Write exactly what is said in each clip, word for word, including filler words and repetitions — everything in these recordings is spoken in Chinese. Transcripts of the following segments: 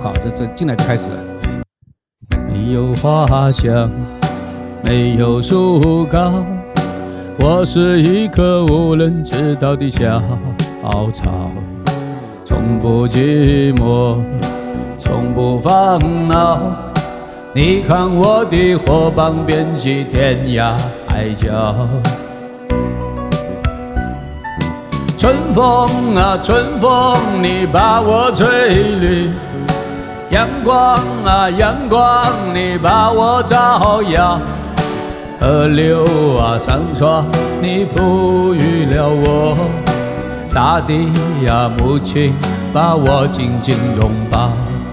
靠，这这进来就开始了。没有花香，没有树高，我是一棵无人知道的小草，从不寂寞，从不烦恼。你看我的伙伴遍及天涯海角。春风啊春风，你把我吹绿，阳光啊阳光，你把我照耀。河流啊山川，你哺育了我。大地呀母亲，把我紧紧拥抱。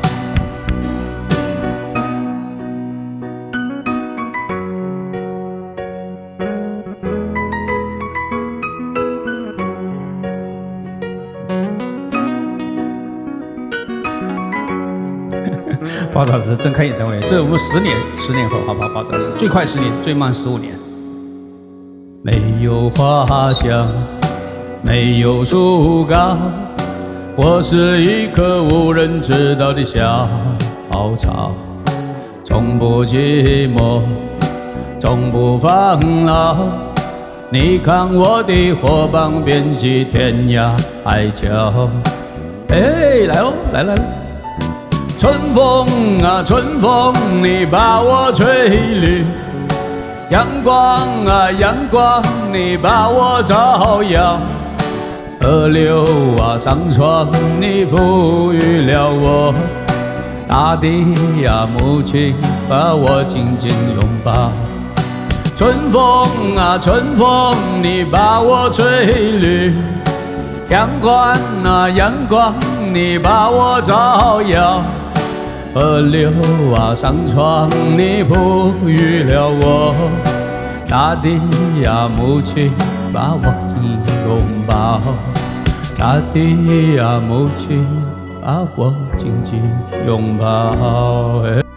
包老师正开演唱会，这我们十年，十年后好不好？包老师最快十年，最慢十五年。没有花香，没有树高，我是一棵无人知道的小草，从不寂寞，从不烦恼。你看我的伙伴遍及天涯海角。哎，来哦，来来来。春风啊春风，你把我吹绿，阳光啊阳光，你把我照耀。河流啊山川，你哺育了我。大地呀母亲，把我紧紧拥抱。春风啊春风，你把我吹绿，阳光啊阳光，你把我照耀。河流啊山川，你哺育了我。大地呀母亲，把我紧紧拥抱。大地呀母亲，把我紧紧拥抱。